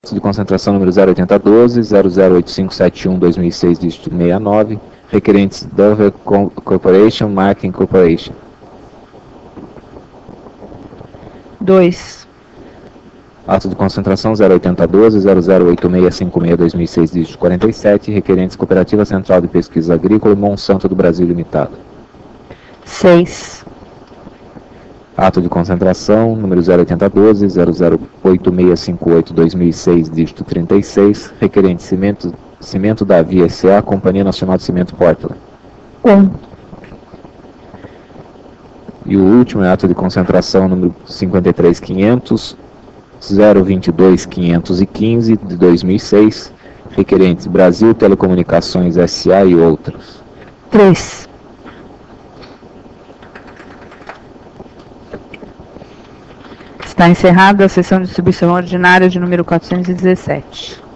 Ato de concentração número 08012, 008571-2006, dígito 69, requerentes Dover Corporation, Marketing Corporation. 2. Ato de concentração 08012, 008656-2006, dígito 47, requerentes Cooperativa Central de Pesquisa Agrícola e Monsanto do Brasil Limitada. 6. Ato de concentração número 08012, 008658-2006, dígito 36, requerente Cimento da Via S.A., Companhia Nacional de Cimento Portland. 1. E o último é ato de concentração número 53500, 022515 de 2006, requerentes Brasil Telecomunicações S.A. e outros. 3. Está encerrada a sessão de distribuição ordinária de número 417.